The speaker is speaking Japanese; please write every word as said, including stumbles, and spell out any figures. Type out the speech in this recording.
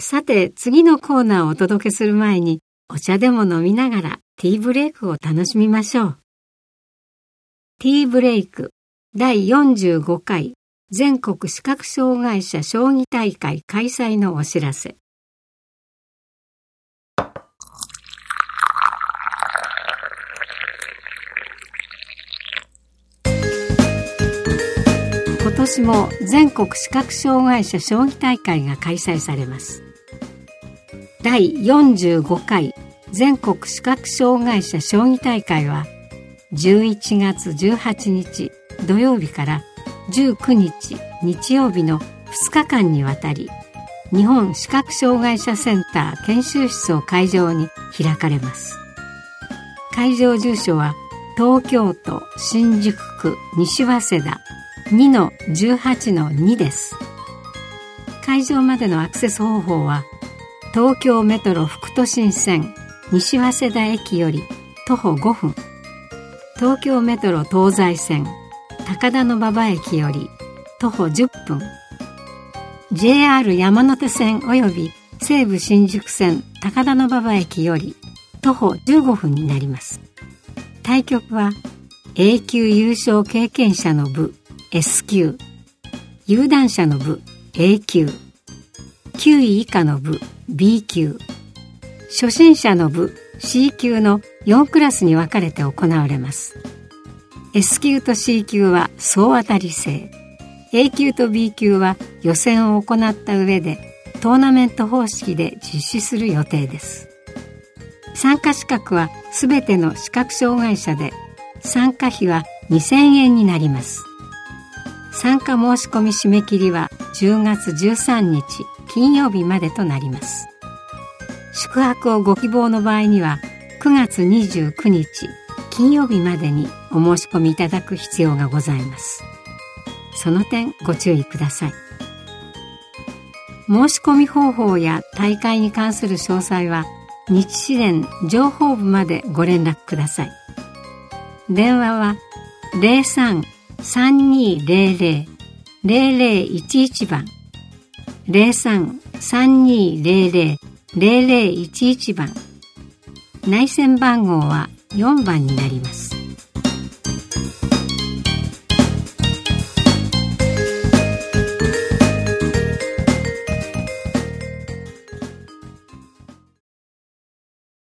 さて、次のコーナーをお届けする前に、お茶でも飲みながらティーブレイクを楽しみましょう。ティーブレイクだいよんじゅうごかい全国視覚障害者将棋大会開催のお知らせ。今年も全国視覚障害者将棋大会が開催されます。だいよんじゅうごかい全国視覚障害者将棋大会はじゅういちがつじゅうはちにち土曜日からじゅうくにち日曜日のふつかかんにわたり、日本視覚障害者センター研修室を会場に開かれます。会場住所は東京都新宿区西早稲田 にのじゅうはちのに です。会場までのアクセス方法は東京メトロ副都心線西早稲田駅より徒歩ごふん、東京メトロ東西線高田馬場駅より徒歩じゅっぷん、 ジェイアール 山手線および西武新宿線高田馬場駅より徒歩じゅうごふんになります。対局は A 級優勝経験者の部 エス 級、有段者の部 A 級、きゅうい以下の部 B 級、初心者の部 C 級のよんクラスに分かれて行われます。 S 級と C 級は総当たり制、 A 級と B 級は予選を行った上でトーナメント方式で実施する予定です。参加資格はすべての視覚障害者で、参加費はにせんえんになります。参加申し込み締め切りはじゅうがつじゅうさんにち金曜日までとなります。宿泊をご希望の場合にはくがつにじゅうくにち金曜日までにお申し込みいただく必要がございます。その点ご注意ください。申し込み方法や大会に関する詳細は日支連情報部までご連絡ください。電話は ゼロさん さんにゼロゼロ ゼロゼロいちいち 番、ゼロさん さんにゼロゼロ ゼロゼロいちいち 番、内線番号はよんばんになります。